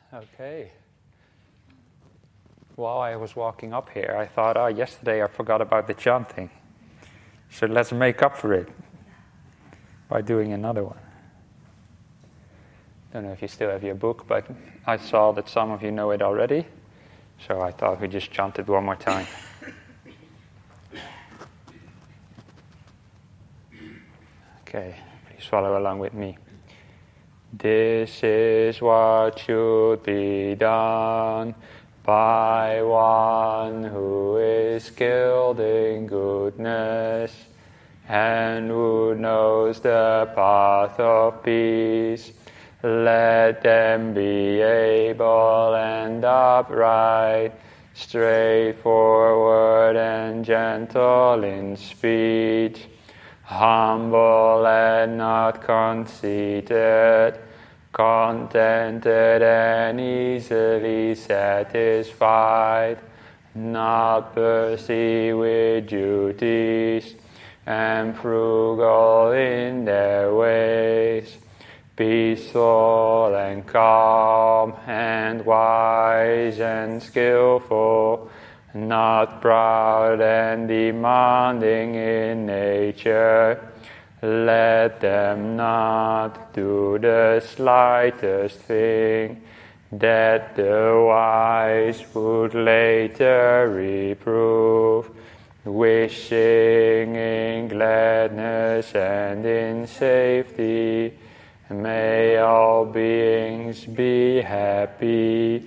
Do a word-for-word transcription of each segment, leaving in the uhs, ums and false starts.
Okay. While I was walking up here, I thought, oh, yesterday I forgot about the chanting. So let's make up for it by doing another one. Don't know if you still have your book, but I saw that some of you know it already. So I thought we just chant it one more time. Okay, please follow along with me. This is what should be done by one who is skilled in goodness and who knows the path of peace. Let them be able and upright, straightforward and gentle in speech, humble and not conceited, contented and easily satisfied, not busy with duties, and frugal in their ways, peaceful and calm and wise and skillful, not proud and demanding in nature. Let them not do the slightest thing that the wise would later reprove, wishing in gladness and in safety. May all beings be happy,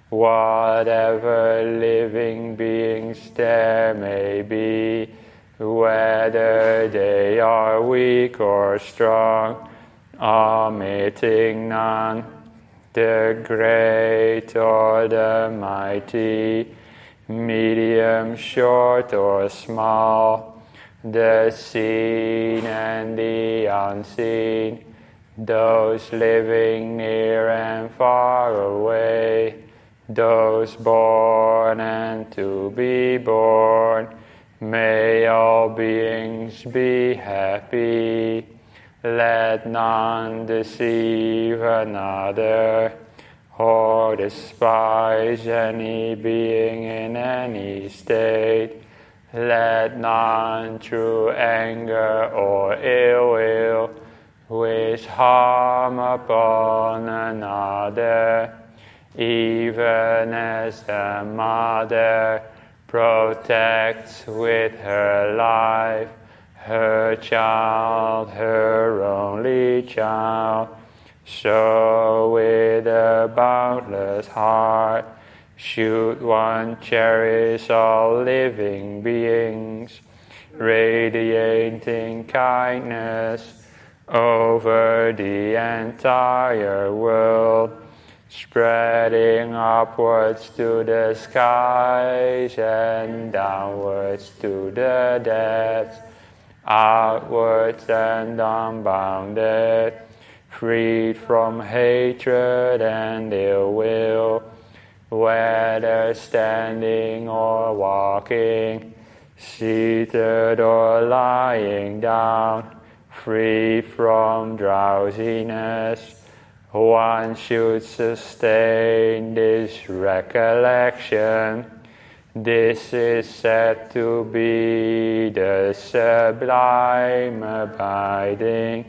whatever living beings there may be, whether they are weak or strong, omitting none, the great or the mighty, medium, short or small, the seen and the unseen, those living near and far away, those born and to be born. May all beings be happy. Let none deceive another or despise any being in any state. Let none through anger or ill will wish harm upon another, even as the mother protects with her life her child, her only child. So with a boundless heart should one cherish all living beings, radiating kindness over the entire world, spreading upwards to the skies and downwards to the depths, outwards and unbounded, freed from hatred and ill will, whether standing or walking, seated or lying down, free from drowsiness. One should sustain this recollection. This is said to be the sublime abiding,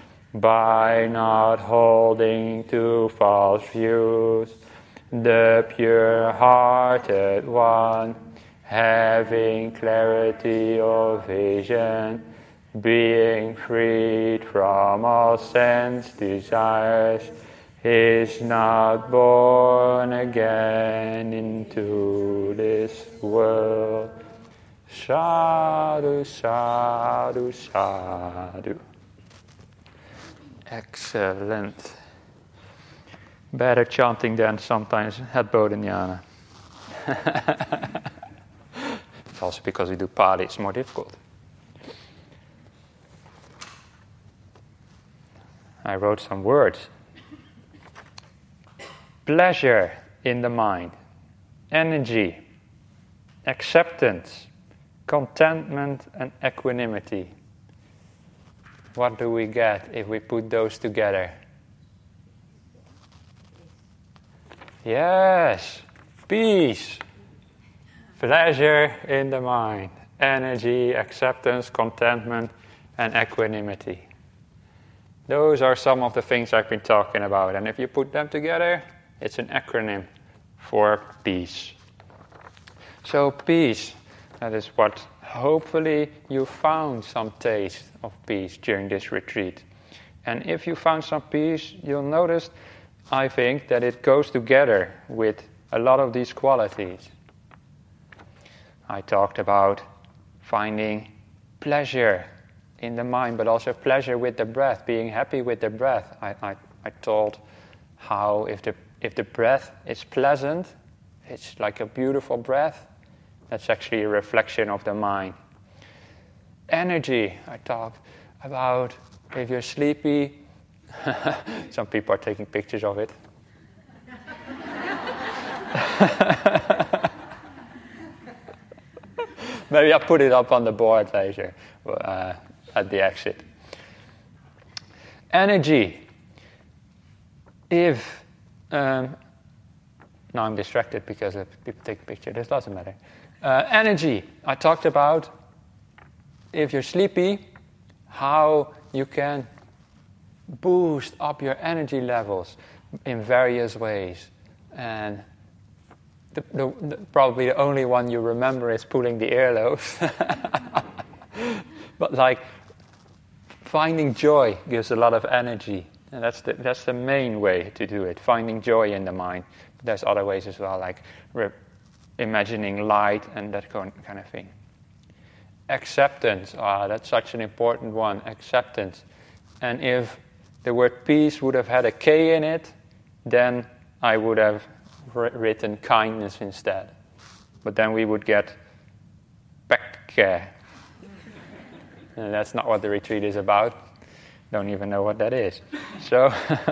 by not holding to false views. The pure-hearted one, having clarity of vision, being freed from all sense desires, is not born again into this world. Sadhu, sadhu, sadhu. Excellent. Better chanting than sometimes at Bodhinyana. It's also because we do Pali, it's more difficult. I wrote some words. Pleasure in the mind, energy, acceptance, contentment and equanimity. What do we get if we put those together? Yes, peace, pleasure in the mind, energy, acceptance, contentment, and equanimity. Those are some of the things I've been talking about, and if you put them together, it's an acronym for peace. So peace, that is what hopefully you found some taste of peace during this retreat. And if you found some peace, you'll notice, I think, that it goes together with a lot of these qualities. I talked about finding pleasure in the mind, but also pleasure with the breath, being happy with the breath. I, I, I told how if the if the breath is pleasant, it's like a beautiful breath, that's actually a reflection of the mind. Energy, I talked about if you're sleepy. Some people are taking pictures of it. Maybe I'll put it up on the board later uh, at the exit. Energy. If um, now I'm distracted because if people take a picture. This doesn't matter. Uh, energy. I talked about if you're sleepy, how you can boost up your energy levels in various ways. And the, the, the, probably the only one you remember is pulling the earlobes. But like finding joy gives a lot of energy. And that's the, that's the main way to do it, finding joy in the mind. But there's other ways as well, like re- imagining light and that kind of thing. Acceptance, ah, that's such an important one, acceptance. And if the word peace would have had a K in it, then I would have written kindness instead. But then we would get Pekke. And that's not what the retreat is about. Don't even know what that is. So,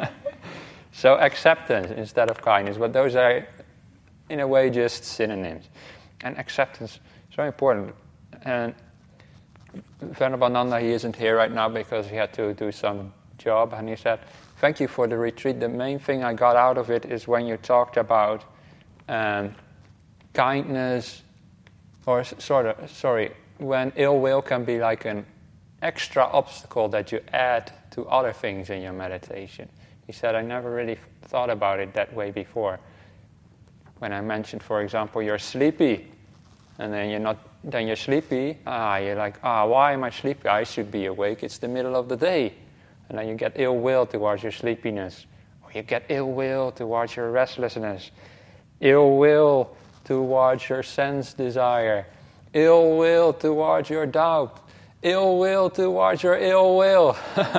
so acceptance instead of kindness. But those are, in a way, just synonyms. And acceptance is very important. And Venerable, he isn't here right now because he had to do some job. And he said, thank you for the retreat. The main thing I got out of it is when you talked about um, kindness, or sort of, sorry, when ill will can be like an extra obstacle that you add to other things in your meditation. He said, I never really thought about it that way before. When I mentioned, for example, you're sleepy, and then you're not, then you're sleepy, ah, you're like, ah, why am I sleepy? I should be awake, it's the middle of the day. And then you get ill will towards your sleepiness, or you get ill will towards your restlessness, ill will towards your sense desire, ill will towards your doubt, ill will towards your ill will.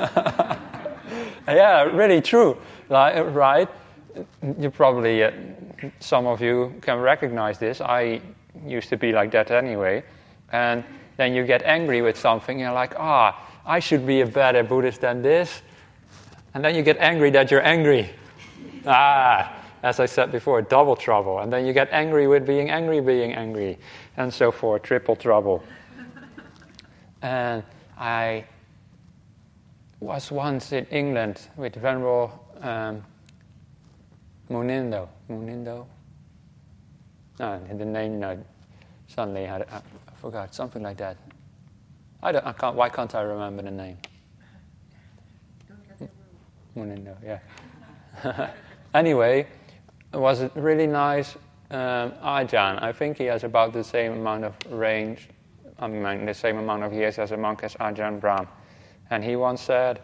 Yeah, really true, like, right? You probably, uh, some of you can recognize this. I used to be like that anyway. And then you get angry with something, you're like, ah, I should be a better Buddhist than this. And then you get angry that you're angry. Ah, as I said before, double trouble. And then you get angry with being angry, being angry, and so forth, triple trouble. And I was once in England with Venerable um, Munindo. Munindo? No, the name, no, suddenly I, I forgot, something like that. I don't, I can't, why can't I remember the name? Munindo, yeah. Anyway, it was a really nice um, Ajahn. I think he has about the same amount of range, I mean, the same amount of years as a monk as Ajahn Brahm. And he once said,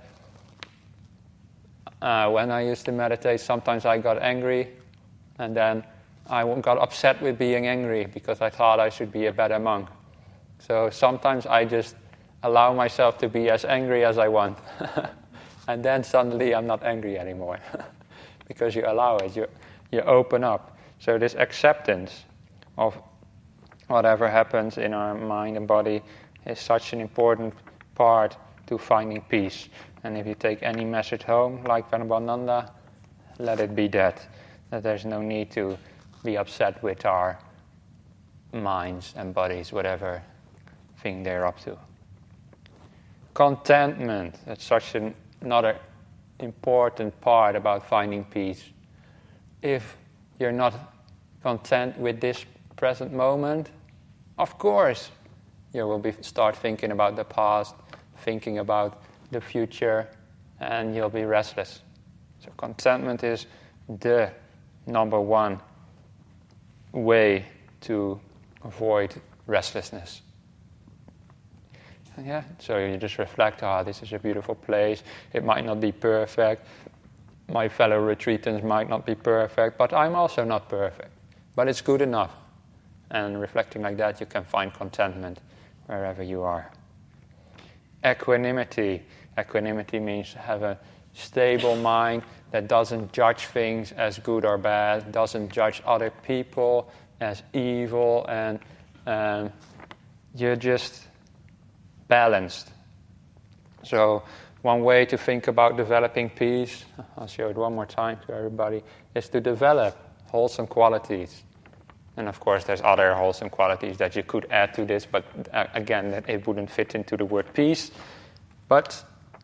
uh, when I used to meditate, sometimes I got angry, and then I got upset with being angry because I thought I should be a better monk. So sometimes I just allow myself to be as angry as I want. And then suddenly I'm not angry anymore. Because you allow it, you, you open up. So this acceptance of whatever happens in our mind and body is such an important part to finding peace. And if you take any message home, like Venerable Nanda, let it be that. That there's no need to be upset with our minds and bodies, whatever thing they're up to. Contentment, that's such an, another important part about finding peace. If you're not content with this present moment, of course you will be start thinking about the past, thinking about the future, and you'll be restless. So contentment is the number one way to avoid restlessness. And yeah, so you just reflect, ah, oh, this is a beautiful place. It might not be perfect. My fellow retreatants might not be perfect, but I'm also not perfect. But it's good enough. And reflecting like that, you can find contentment wherever you are. Equanimity. Equanimity means to have a stable mind that doesn't judge things as good or bad, doesn't judge other people as evil, and um, you're just balanced. So one way to think about developing peace, I'll show it one more time to everybody, is to develop wholesome qualities. And of course there's other wholesome qualities that you could add to this, but uh, again, that it wouldn't fit into the word peace. But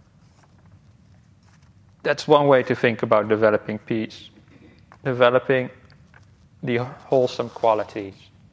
that's one way to think about developing peace. Developing the wholesome qualities.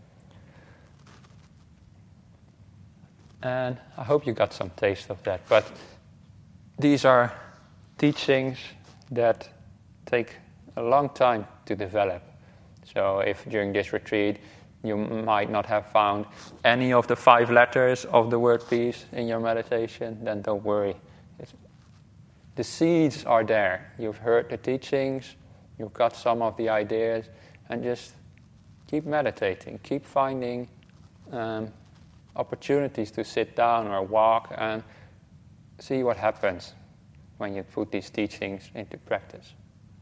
And I hope you got some taste of that. But these are teachings that take a long time to develop. So if during this retreat you might not have found any of the five letters of the word peace in your meditation, then don't worry. It's, the seeds are there. You've heard the teachings, you've got some of the ideas, and just keep meditating, keep finding um, opportunities to sit down or walk and see what happens when you put these teachings into practice.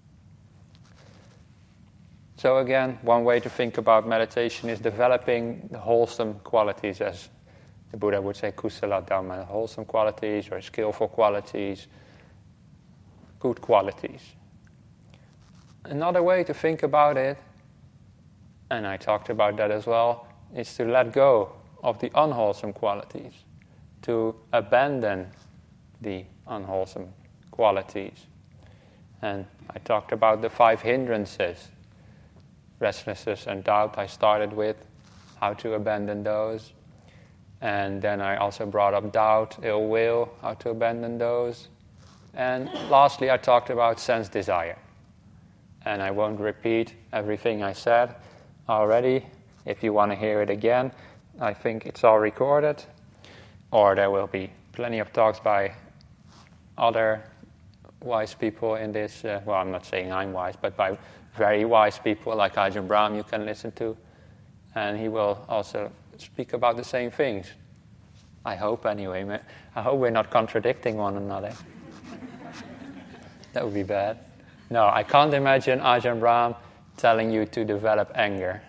So again, one way to think about meditation is developing the wholesome qualities, as the Buddha would say, kusala dhamma, wholesome qualities or skillful qualities, good qualities. Another way to think about it, and I talked about that as well, is to let go of the unwholesome qualities, to abandon the unwholesome qualities. And I talked about the five hindrances. Restlessness and doubt I started with, how to abandon those. And then I also brought up doubt, ill will, how to abandon those. And lastly I talked about sense desire. And I won't repeat everything I said already. If you want to hear it again, I think it's all recorded. Or there will be plenty of talks by other wise people in this, uh, well, I'm not saying I'm wise, but by very wise people like Ajahn Brahm you can listen to, and he will also speak about the same things. I hope anyway. I hope we're not contradicting one another. That would be bad. No, I can't imagine Ajahn Brahm telling you to develop anger.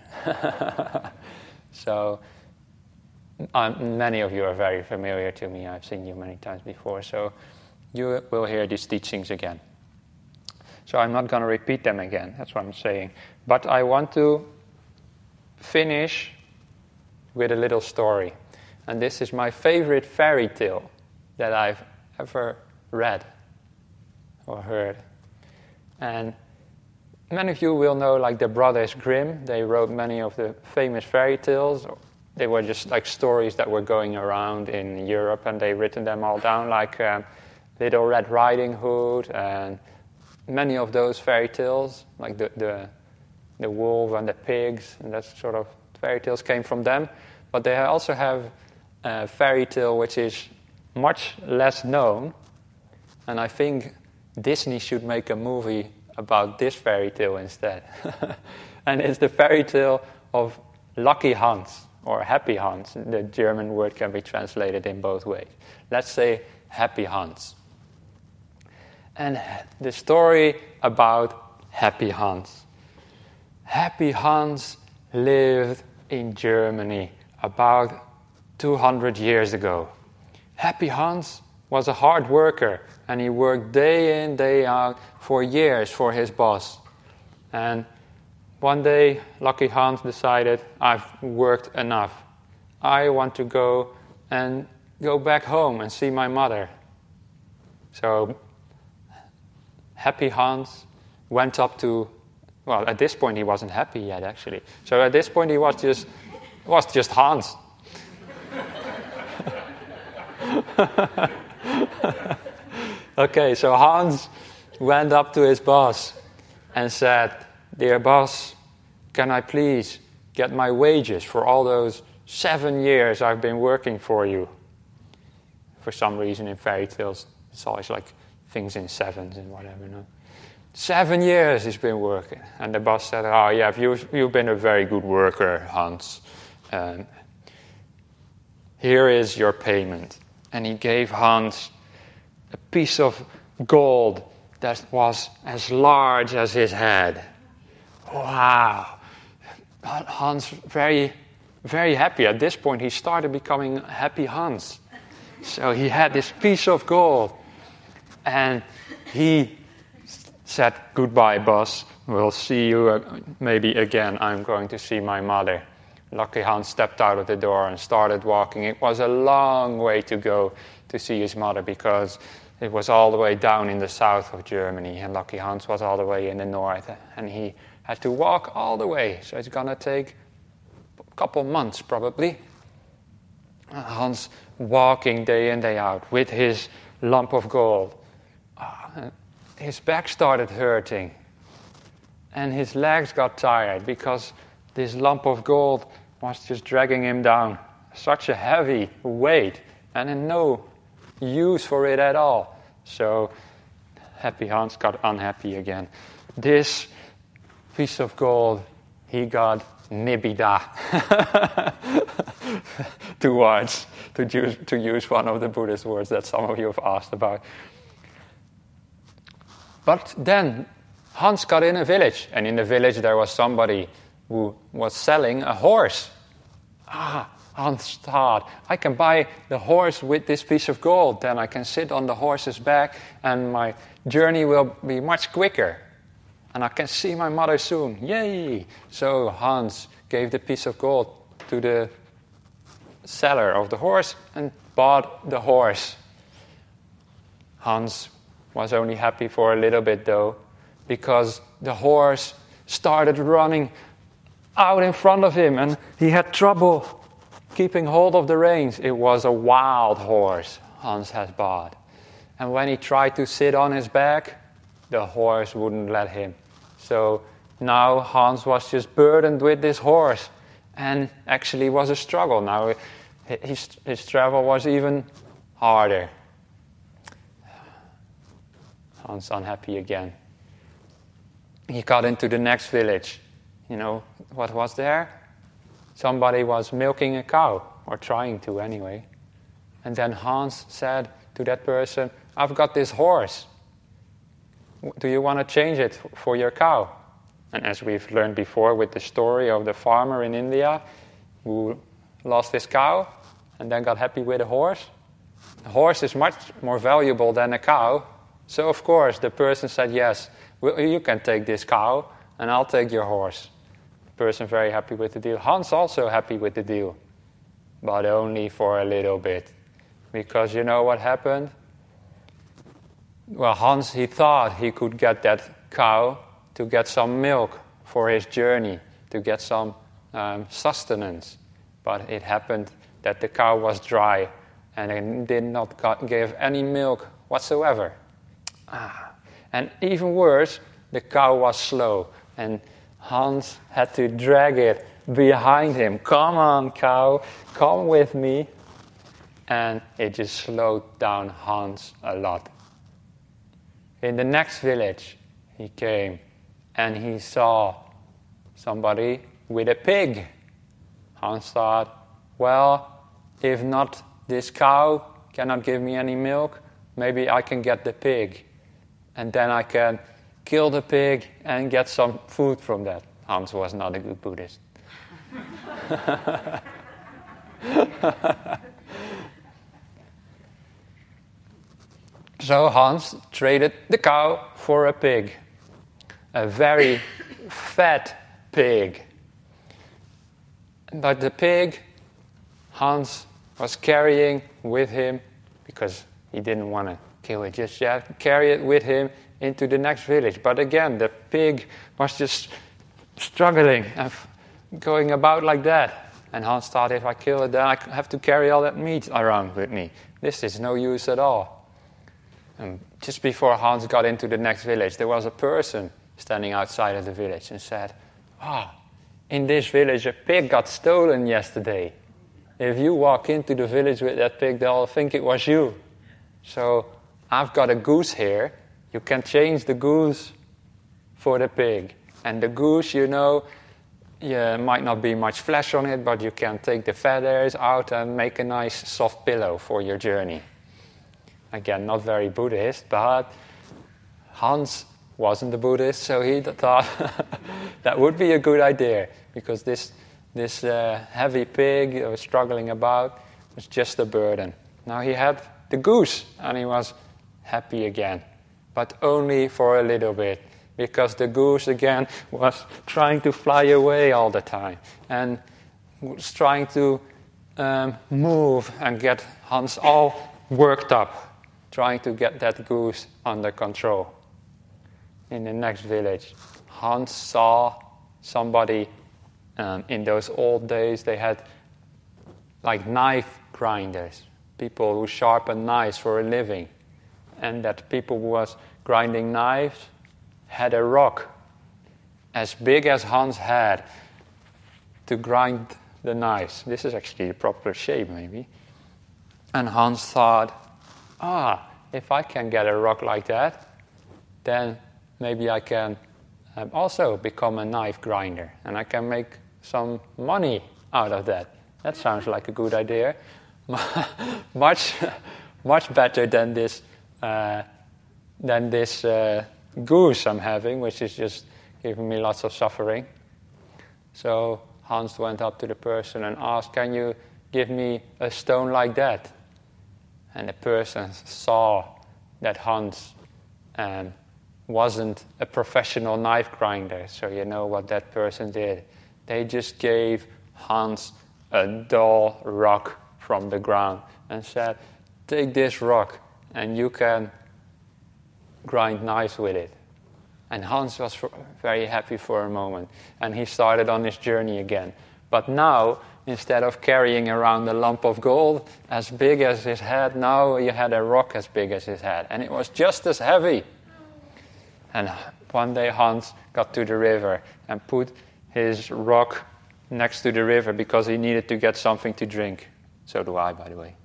So um, many of you are very familiar to me. I've seen you many times before, so you will hear these teachings again. So I'm not going to repeat them again, that's what I'm saying. But I want to finish with a little story. And this is my favorite fairy tale that I've ever read or heard. And many of you will know, like the Brothers Grimm. They wrote many of the famous fairy tales. They were just like stories that were going around in Europe, and they written them all down, like um, Little Red Riding Hood and many of those fairy tales, like the, the the wolf and the pigs, and that sort of fairy tales came from them. But they also have a fairy tale which is much less known, and I think Disney should make a movie about this fairy tale instead. And it's the fairy tale of Lucky Hans, or Happy Hans. The German word can be translated in both ways. Let's say Happy Hans. And the story about Happy Hans. Happy Hans lived in Germany about two hundred years ago. Happy Hans was a hard worker, and he worked day in, day out for years for his boss. And one day, Lucky Hans decided, I've worked enough. I want to go and go back home and see my mother. So Happy Hans went up to Well, at this point he wasn't happy yet, actually. So at this point he was just was just Hans. Okay, so Hans went up to his boss and said, "Dear boss, can I please get my wages for all those seven years I've been working for you?" For some reason in fairy tales, it's always like things in sevens and whatever, no? Seven years he's been working. And the boss said, "Oh, yeah, you've, you've been a very good worker, Hans. Um, here is your payment." And he gave Hans a piece of gold that was as large as his head. Wow. Hans, very, very happy. At this point, he started becoming happy Hans. So he had this piece of gold. And he said, "Goodbye, boss. We'll see you maybe again. I'm going to see my mother." Lucky Hans stepped out of the door and started walking. It was a long way to go to see his mother because it was all the way down in the south of Germany, and Lucky Hans was all the way in the north, and he had to walk all the way. So it's going to take a couple months probably. Hans walking day in, day out with his lump of gold. Uh, his back started hurting, and his legs got tired because this lump of gold was just dragging him down. Such a heavy weight, and in no use for it at all. So happy Hans got unhappy again. This piece of gold, he got nibida. Two words, to use, to use one of the Buddhist words that some of you have asked about. But then Hans got in a village, and in the village there was somebody who was selling a horse. Ah, Hans thought, I can buy the horse with this piece of gold, then I can sit on the horse's back and my journey will be much quicker. And I can see my mother soon. Yay! So Hans gave the piece of gold to the seller of the horse and bought the horse. Hans was only happy for a little bit though, because the horse started running out in front of him and he had trouble keeping hold of the reins. It was a wild horse Hans had bought. And when he tried to sit on his back, the horse wouldn't let him. So now Hans was just burdened with this horse, and actually was a struggle. Now his, his travel was even harder. Hans unhappy again. He got into the next village. You know what was there? Somebody was milking a cow, or trying to anyway. And then Hans said to that person, I've got this horse. Do you want to change it for your cow? And as we've learned before with the story of the farmer in India who lost his cow and then got happy with a horse, a horse is much more valuable than a cow. So of course the person said, yes, well, you can take this cow and I'll take your horse. The person very happy with the deal. Hans also happy with the deal, but only for a little bit. Because you know what happened? Well, Hans, he thought he could get that cow to get some milk for his journey, to get some um, sustenance. But it happened that the cow was dry and it did not got, give any milk whatsoever. Ah. And even worse, the cow was slow, and Hans had to drag it behind him. Come on, cow, come with me. And it just slowed down Hans a lot. In the next village, he came and he saw somebody with a pig. Hans thought, well, if not this cow cannot give me any milk, maybe I can get the pig. And then I can kill the pig and get some food from that. Hans was not a good Buddhist. So Hans traded the cow for a pig, a very fat pig. But the pig Hans was carrying with him, because he didn't want to kill it just yet, carry it with him into the next village. But again, the pig was just struggling and f- going about like that. And Hans thought, if I kill it, then I have to carry all that meat around with me. This is no use at all. And just before Hans got into the next village, there was a person standing outside of the village and said, "Ah, in this village a pig got stolen yesterday. If you walk into the village with that pig, they'll think it was you. So I've got a goose here. You can change the goose for the pig. And the goose, you know, yeah, might not be much flesh on it, but you can take the feathers out and make a nice soft pillow for your journey." Again, not very Buddhist, but Hans wasn't a Buddhist, so he thought that would be a good idea, because this this uh, heavy pig that was struggling about was just a burden. Now he had the goose, and he was happy again, but only for a little bit, because the goose again was trying to fly away all the time and was trying to um, move and get Hans all worked up, trying to get that goose under control. In the next village, Hans saw somebody, um, in those old days they had like knife grinders, people who sharpen knives for a living, and that people who was grinding knives had a rock as big as Hans had to grind the knives. This is actually the proper shape, maybe. And Hans thought, ah, if I can get a rock like that, then maybe I can um, also become a knife grinder, and I can make some money out of that. That sounds like a good idea. much, much better than this, uh, than this uh, goose I'm having, which is just giving me lots of suffering. So Hans went up to the person and asked, "Can you give me a stone like that?" And the person saw that Hans um, wasn't a professional knife grinder, so you know what that person did. They just gave Hans a dull rock from the ground and said, "Take this rock and you can grind knives with it." And Hans was very happy for a moment, and he started on his journey again. But now, instead of carrying around a lump of gold as big as his head, now he had a rock as big as his head, and it was just as heavy. And one day Hans got to the river and put his rock next to the river because he needed to get something to drink. So do I, by the way.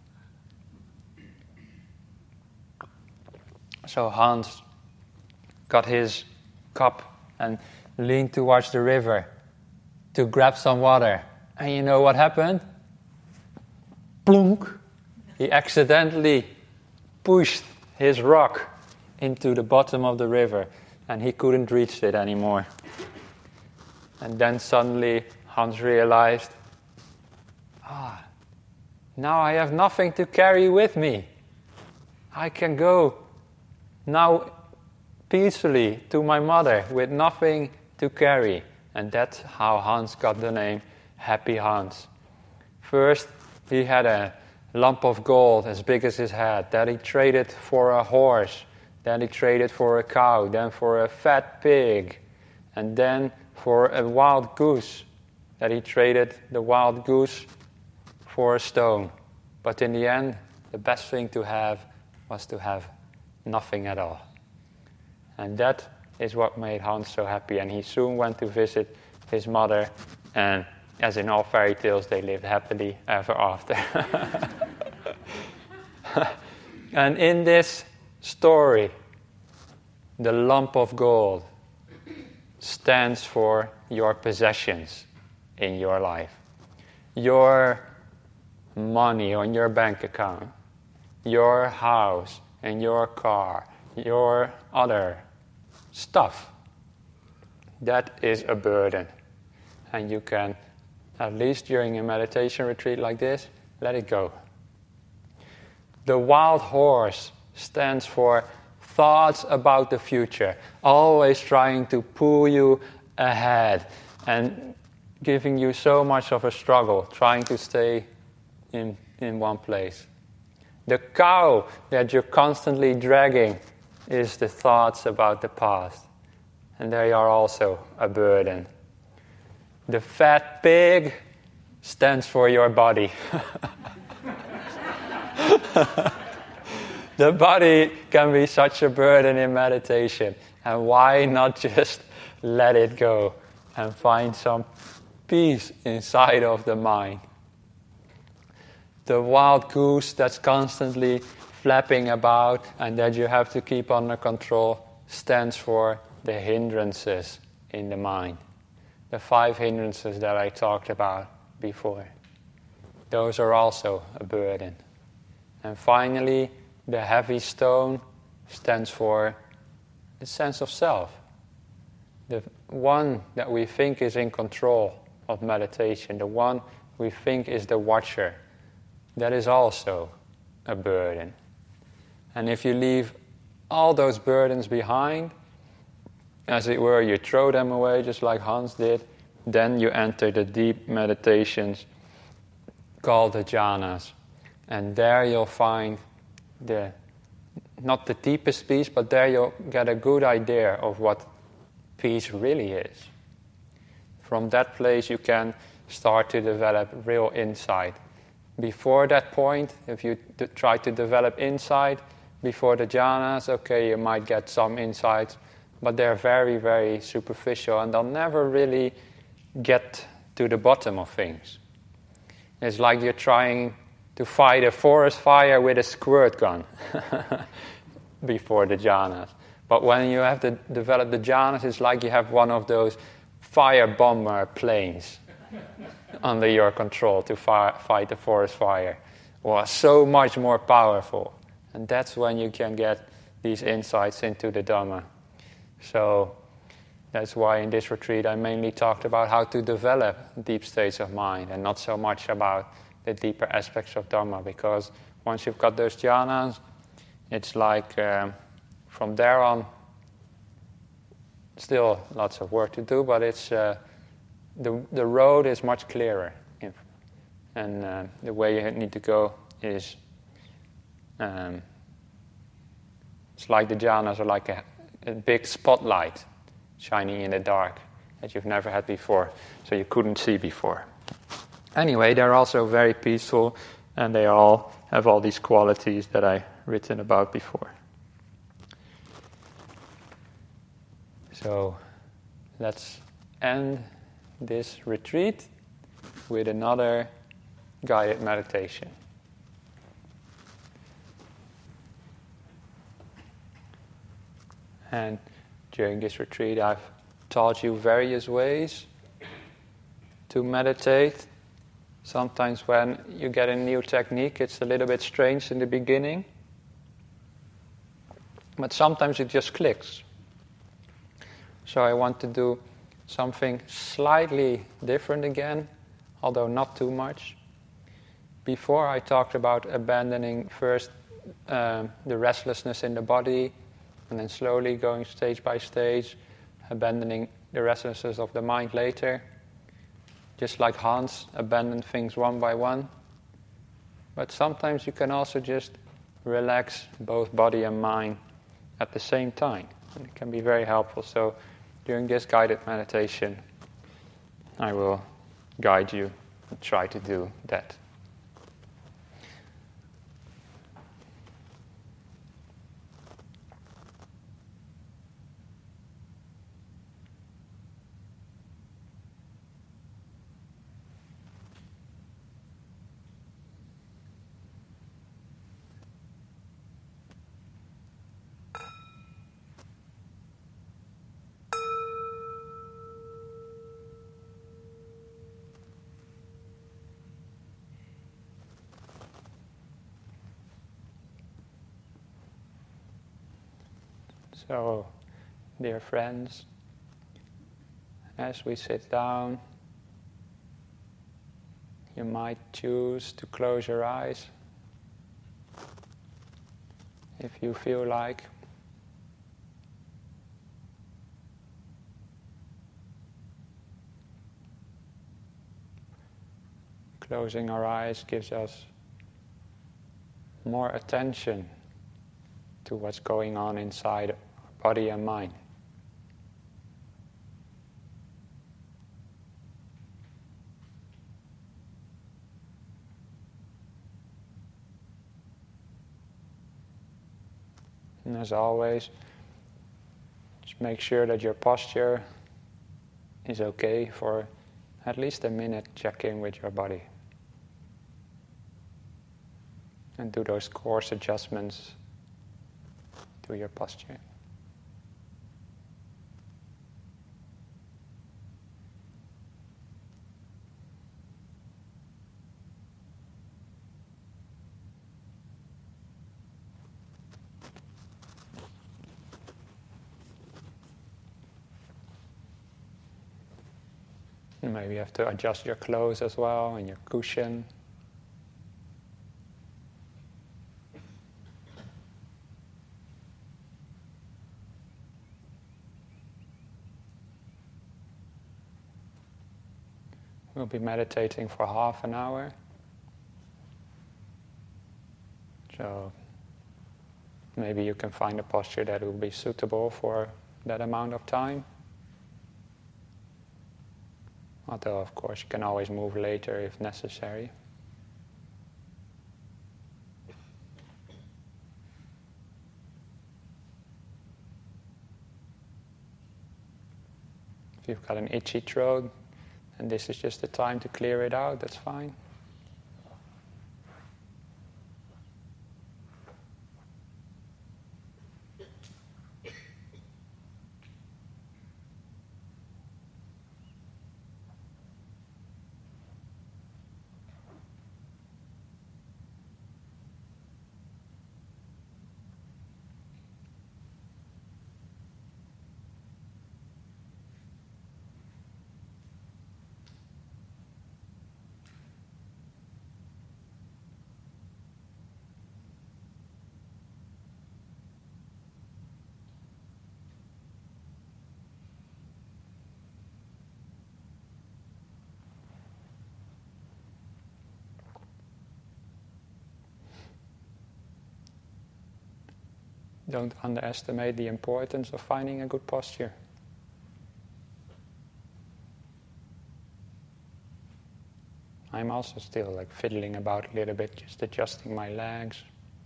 So Hans got his cup and leaned towards the river to grab some water. And you know what happened? Plunk! He accidentally pushed his rock into the bottom of the river, and he couldn't reach it anymore. And then suddenly Hans realized, ah, now I have nothing to carry with me. I can go now peacefully to my mother with nothing to carry. And that's how Hans got the name Happy Hans. First, he had a lump of gold as big as his head that he traded for a horse. Then he traded for a cow, then for a fat pig, and then for a wild goose. That he traded the wild goose for a stone. But in the end, the best thing to have was to have nothing at all. And that is what made Hans so happy. And he soon went to visit his mother, and as in all fairy tales, they lived happily ever after. And in this story, the lump of gold stands for your possessions in your life. Your money on your bank account, your house and your car, your other stuff. That is a burden. And you can, at least during a meditation retreat like this, let it go. The wild horse stands for thoughts about the future, always trying to pull you ahead and giving you so much of a struggle, trying to stay in, in one place. The cow that you're constantly dragging is the thoughts about the past, and they are also a burden. The fat pig stands for your body. The body can be such a burden in meditation, and why not just let it go and find some peace inside of the mind? The wild goose that's constantly flapping about and that you have to keep under control stands for the hindrances in the mind. The five hindrances that I talked about before. Those are also a burden. And finally, the heavy stone stands for the sense of self. The one that we think is in control of meditation, the one we think is the watcher, that is also a burden. And if you leave all those burdens behind, as it were, you throw them away just like Hans did, then you enter the deep meditations called the jhanas. And there you'll find the, not the deepest peace, but there you'll get a good idea of what peace really is. From that place you can start to develop real insight. Before that point, if you d- try to develop insight before the jhanas, okay, you might get some insights, but they're very, very superficial and they'll never really get to the bottom of things. It's like you're trying to fight a forest fire with a squirt gun before the jhanas. But when you have to develop the jhanas, it's like you have one of those fire bomber planes under your control to fi- fight the forest fire. Well, so much more powerful. And that's when you can get these insights into the Dhamma. So that's why in this retreat I mainly talked about how to develop deep states of mind and not so much about the deeper aspects of Dhamma, because once you've got those jhanas, it's like um, from there on, still lots of work to do, but it's uh, the the road is much clearer, and uh, the way you need to go is um, it's like the jhanas are like a, a big spotlight shining in the dark that you've never had before, so you couldn't see before. Anyway, they're also very peaceful, and they all have all these qualities that I've written about before. So let's end this retreat with another guided meditation. And during this retreat I've taught you various ways to meditate. Sometimes when you get a new technique, it's a little bit strange in the beginning, but sometimes it just clicks. So I want to do something slightly different again, although not too much. Before I talked about abandoning first um, the restlessness in the body, and then slowly going stage by stage, abandoning the restlessness of the mind later. Just like Hans abandoned things one by one. But sometimes you can also just relax both body and mind at the same time. And it can be very helpful. So during this guided meditation, I will guide you and try to do that. So, dear friends, as we sit down, you might choose to close your eyes if you feel like. Closing our eyes gives us more attention to what's going on inside body and mind. And as always, just make sure that your posture is okay for at least a minute. Check in with your body. And do those coarse adjustments to your posture. And maybe you have to adjust your clothes as well and your cushion. We'll be meditating for half an hour. So maybe you can find a posture that will be suitable for that amount of time. Although, of course, you can always move later if necessary. If you've got an itchy throat, and this is just the time to clear it out, that's fine. Don't underestimate the importance of finding a good posture. I'm also still like fiddling about a little bit, just adjusting my legs.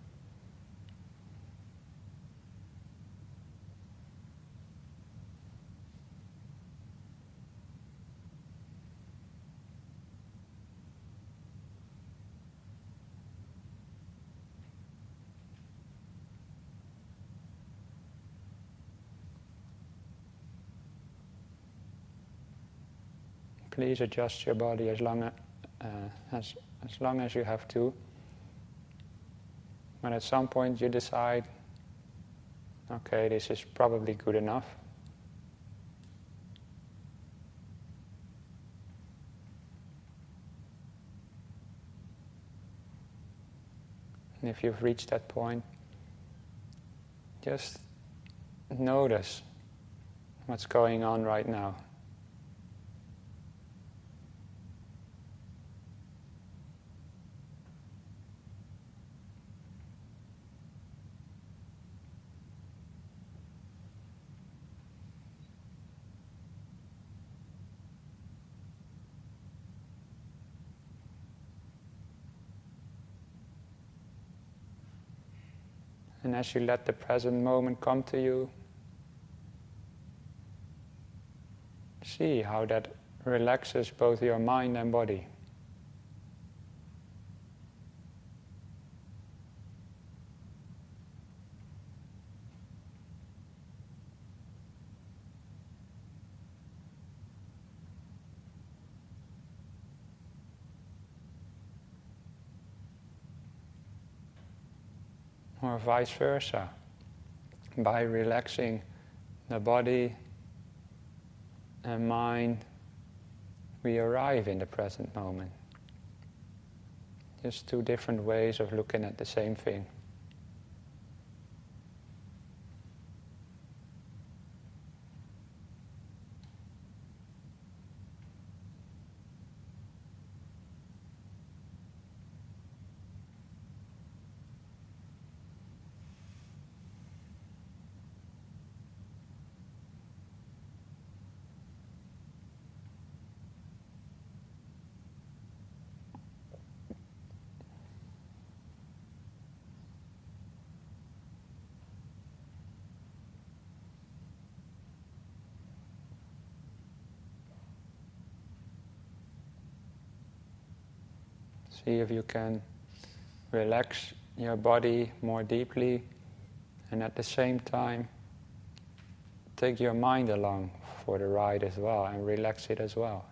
Please adjust your body as long as, uh, as, as long as you have to. When at some point you decide, okay, this is probably good enough. And if you've reached that point, just notice what's going on right now. And as you let the present moment come to you, see how that relaxes both your mind and body. Or vice versa. By relaxing the body and mind, we arrive in the present moment. Just two different ways of looking at the same thing. See if you can relax your body more deeply, and at the same time take your mind along for the ride as well and relax it as well.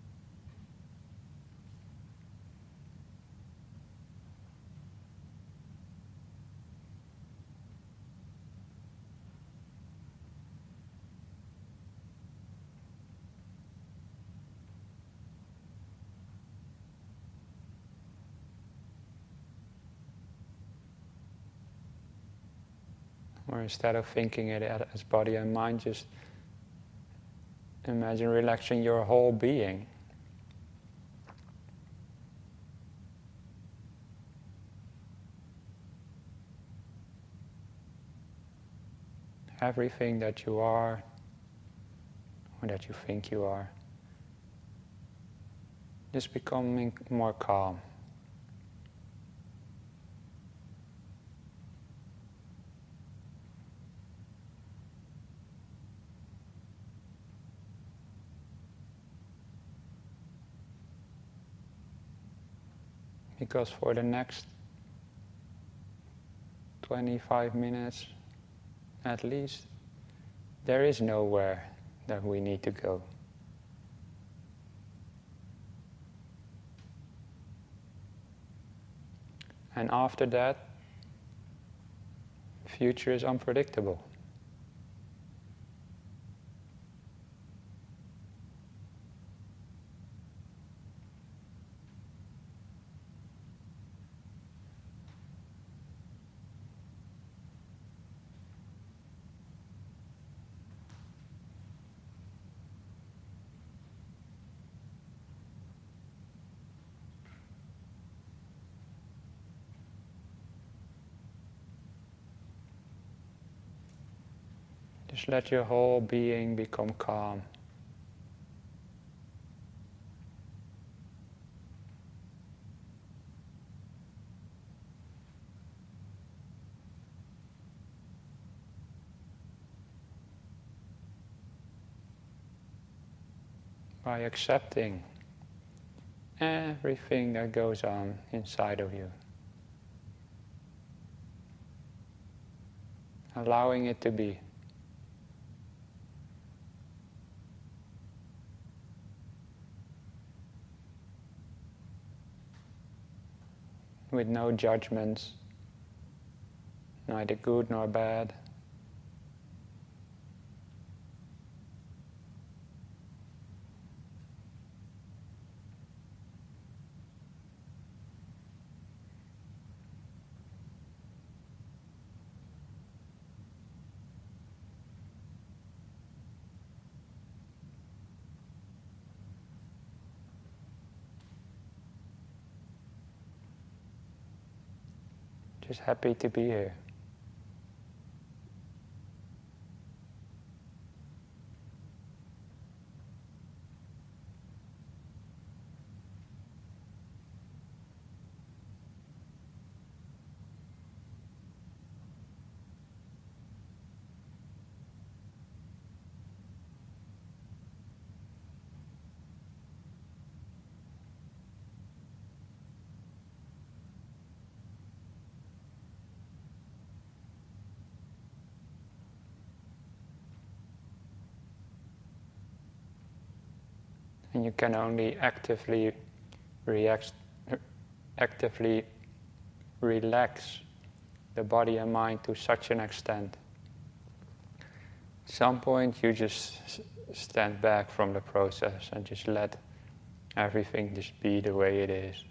Or instead of thinking it as body and mind, just imagine relaxing your whole being. Everything that you are, or that you think you are, just becoming more calm. Because for the next twenty-five minutes at least, there is nowhere that we need to go. And after that, future is unpredictable. Just let your whole being become calm. By accepting everything that goes on inside of you. Allowing it to be. With no judgments, neither good nor bad. Just happy to be here. And you can only actively react, actively relax the body and mind to such an extent. At some point you just stand back from the process and just let everything just be the way it is.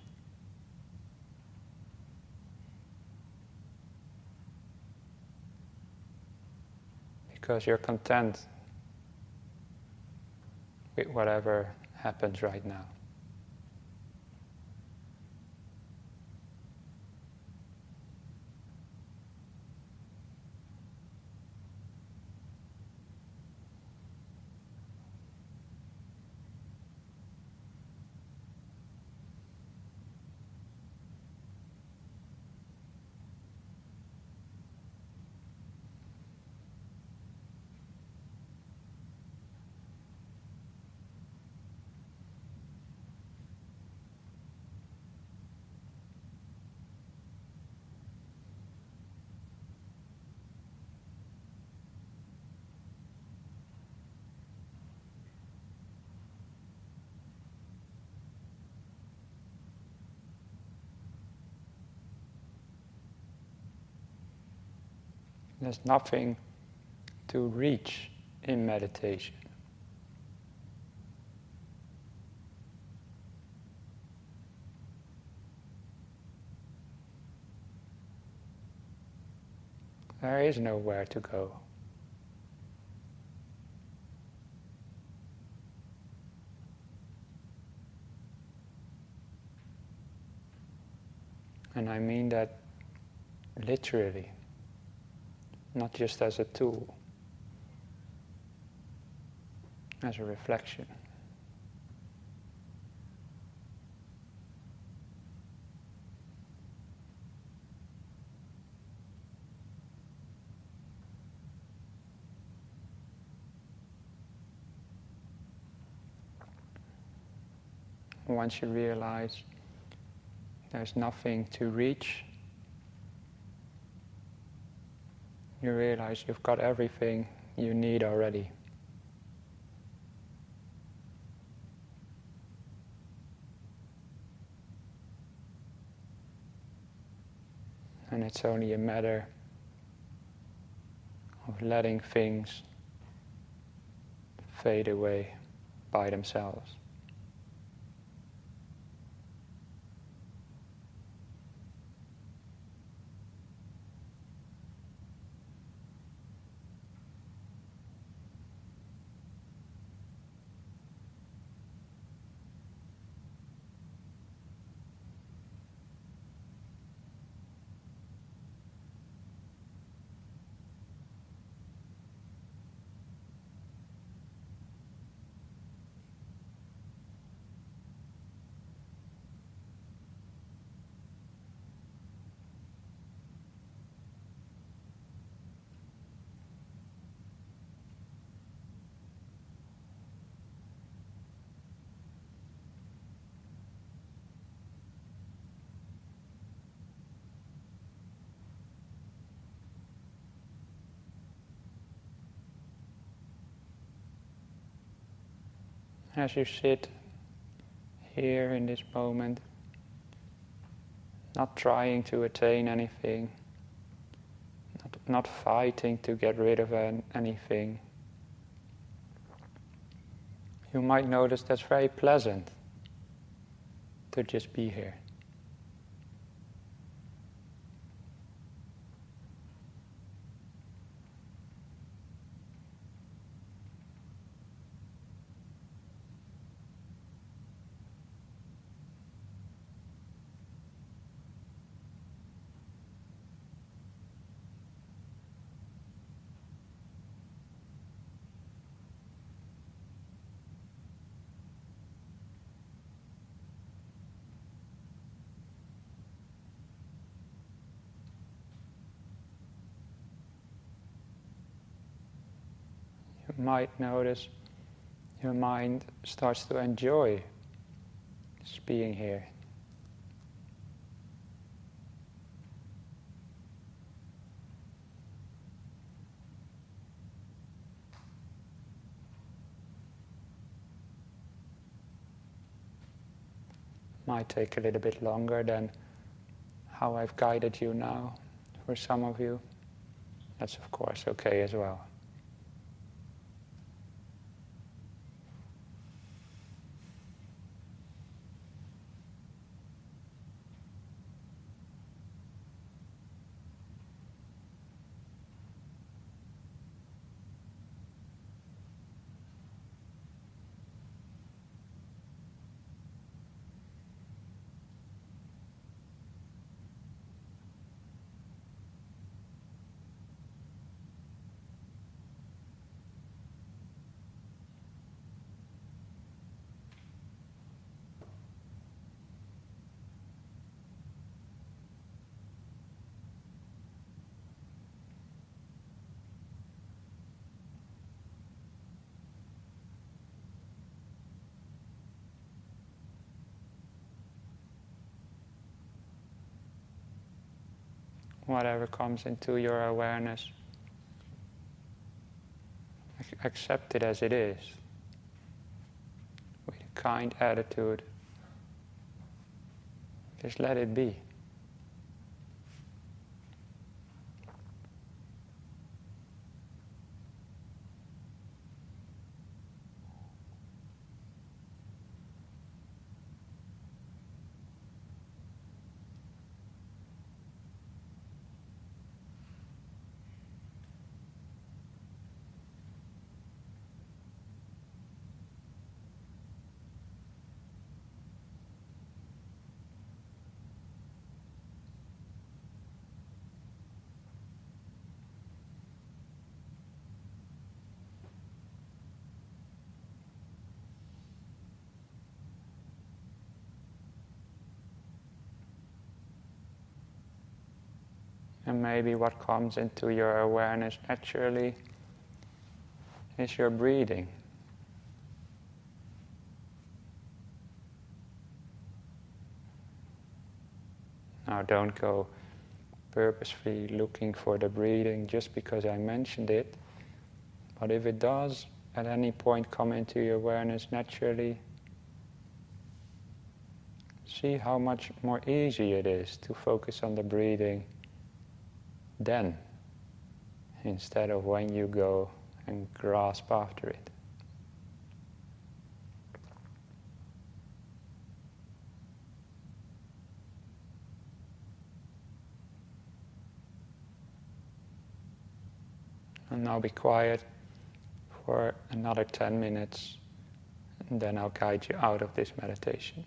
Because you're content with whatever happens right now. There's nothing to reach in meditation. There is nowhere to go. And I mean that literally, not just as a tool, as a reflection. Once you realize there's nothing to reach, you realize you've got everything you need already. And it's only a matter of letting things fade away by themselves. As you sit here in this moment, not trying to attain anything, not, not fighting to get rid of an, anything, you might notice that's very pleasant to just be here. You might notice your mind starts to enjoy just being here. Might take a little bit longer than how I've guided you now for some of you. That's of course okay as well. Whatever comes into your awareness, accept it as it is, with a kind attitude. Just let it be. And maybe what comes into your awareness naturally is your breathing. Now don't go purposefully looking for the breathing just because I mentioned it. But if it does at any point come into your awareness naturally, see how much more easy it is to focus on the breathing then, instead of when you go and grasp after it. And now be quiet for another ten minutes, and then I'll guide you out of this meditation.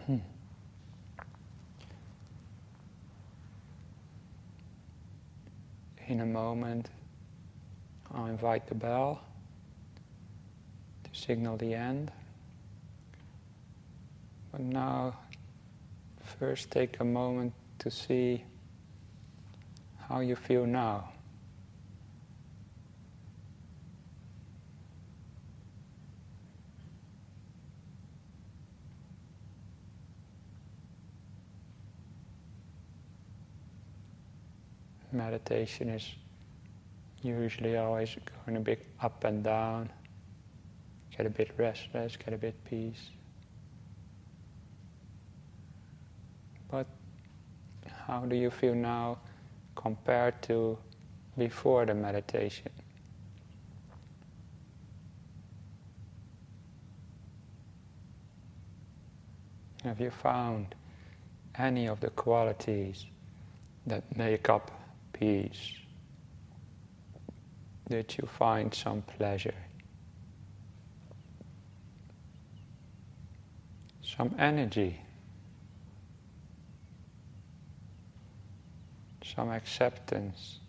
In a moment, I'll invite the bell to signal the end. But now, first take a moment to see how you feel now. Meditation is usually always going a bit up and down, get a bit restless, get a bit peace. But how do you feel now compared to before the meditation? Have you found any of the qualities that make up peace? Did you find some pleasure? Some energy? Some acceptance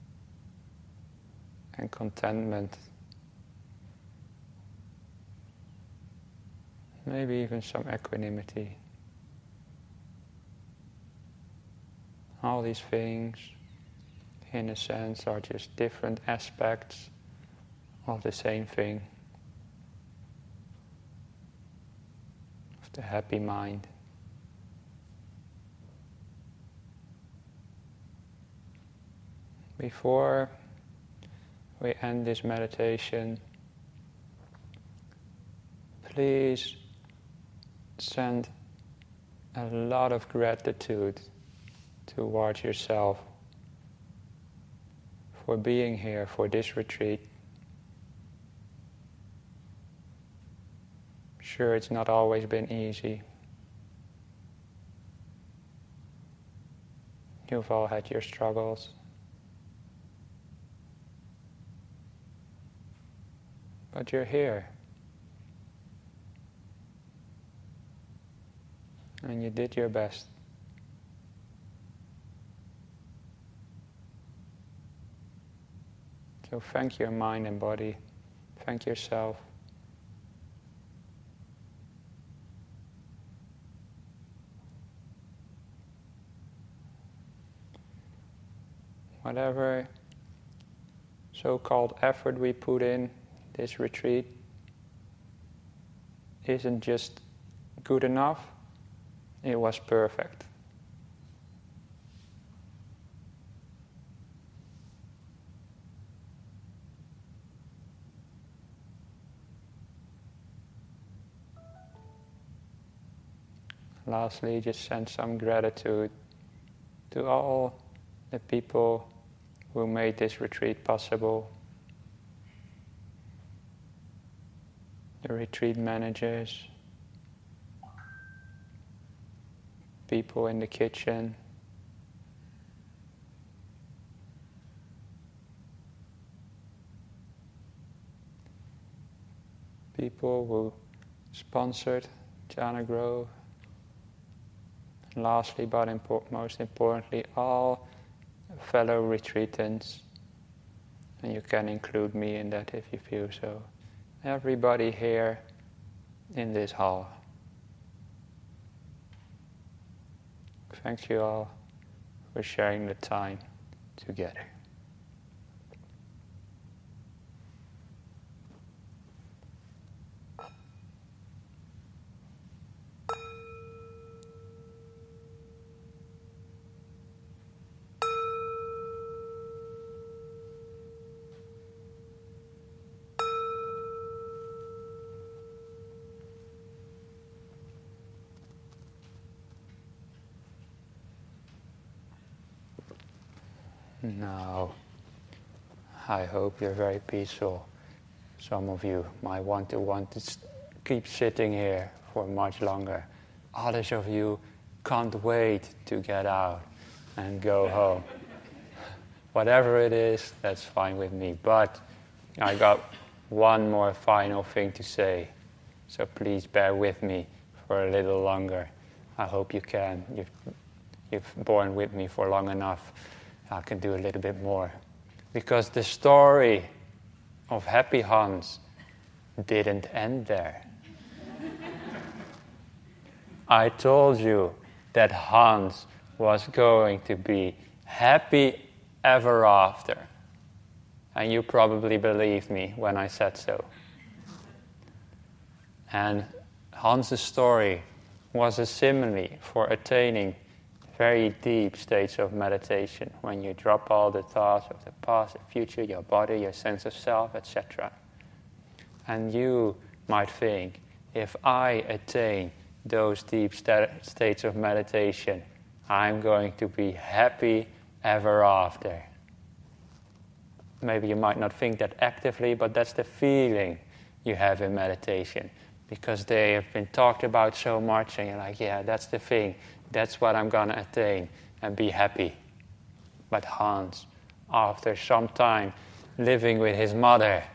and contentment? Maybe even some equanimity. All these things, in a sense, are just different aspects of the same thing, of the happy mind. Before we end this meditation, please send a lot of gratitude towards yourself for being here for this retreat. Sure, it's not always been easy. You've all had your struggles. But you're here. And you did your best. So thank your mind and body. Thank yourself. Whatever so-called effort we put in this retreat isn't just good enough, it was perfect. Lastly, just send some gratitude to all the people who made this retreat possible. The retreat managers, people in the kitchen, people who sponsored Jhana Grove, and lastly, but impor- most importantly, all fellow retreatants, and you can include me in that if you feel so. Everybody here in this hall. Thank you all for sharing the time together. Now, I hope you're very peaceful. Some of you might want to want to st- keep sitting here for much longer. Others of you can't wait to get out and go home. Whatever it is, that's fine with me. But I got one more final thing to say. So please bear with me for a little longer. I hope you can. You've, you've borne with me for long enough. I can do a little bit more. Because the story of Happy Hans didn't end there. I told you that Hans was going to be happy ever after. And you probably believed me when I said so. And Hans' story was a simile for attaining very deep states of meditation, when you drop all the thoughts of the past, the future, your body, your sense of self, et cetera. And you might think, if I attain those deep sta- states of meditation, I'm going to be happy ever after. Maybe you might not think that actively, but that's the feeling you have in meditation. Because they have been talked about so much, and you're like, yeah, that's the thing. That's what I'm going to attain and be happy. But Hans, after some time living with his mother,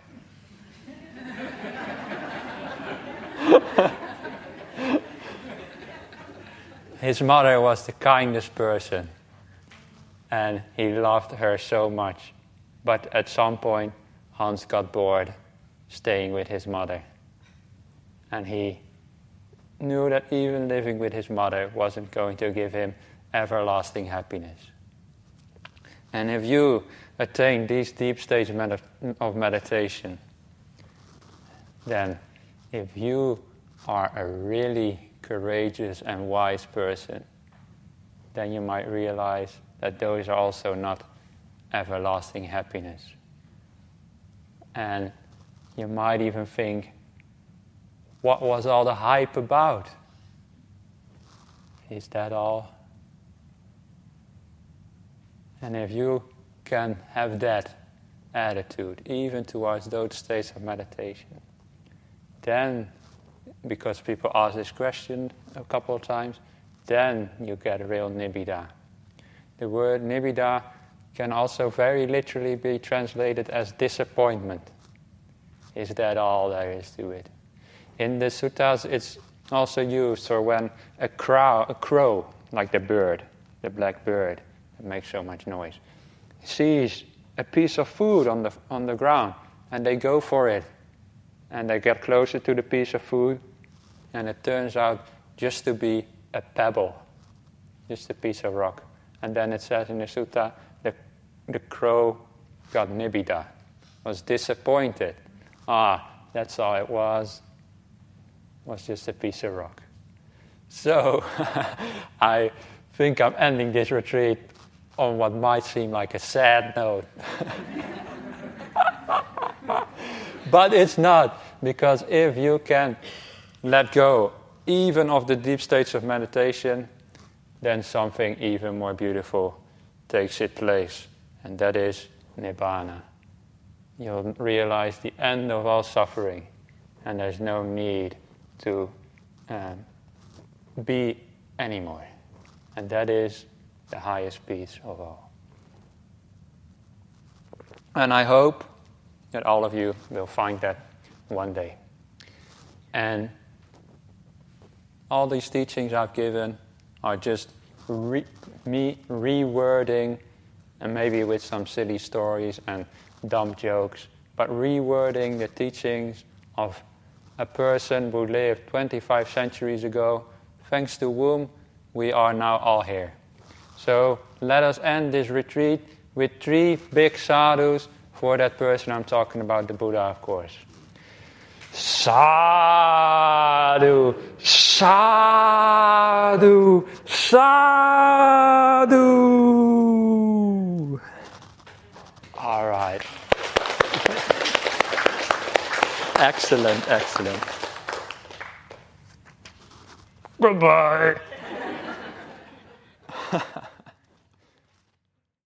his mother was the kindest person, and he loved her so much. But at some point, Hans got bored staying with his mother. And he knew that even living with his mother wasn't going to give him everlasting happiness. And if you attain these deep states of meditation, then if you are a really courageous and wise person, then you might realize that those are also not everlasting happiness. And you might even think, what was all the hype about? Is that all? And if you can have that attitude, even towards those states of meditation, then, because people ask this question a couple of times, then you get real nibbida. The word nibbida can also very literally be translated as disappointment. Is that all there is to it? In the suttas, it's also used for when a crow, a crow, like the bird, the black bird that makes so much noise, sees a piece of food on the on the ground, and they go for it, and they get closer to the piece of food, and it turns out just to be a pebble, just a piece of rock. And then it says in the sutta, the the crow got nibbida, was disappointed. Ah, that's all it was. Was just a piece of rock. So I think I'm ending this retreat on what might seem like a sad note. But it's not, because if you can let go even of the deep states of meditation, then something even more beautiful takes its place, and that is Nibbana. You'll realize the end of all suffering, and there's no need to um, be anymore. And that is the highest peace of all. And I hope that all of you will find that one day. And all these teachings I've given are just re- me rewording, and maybe with some silly stories and dumb jokes, but rewording the teachings of a person who lived twenty-five centuries ago, thanks to whom we are now all here. So let us end this retreat with three big sadhus for that person I'm talking about, the Buddha, of course. Sadhu, sadhu, sadhu. All right. Excellent, excellent. Goodbye.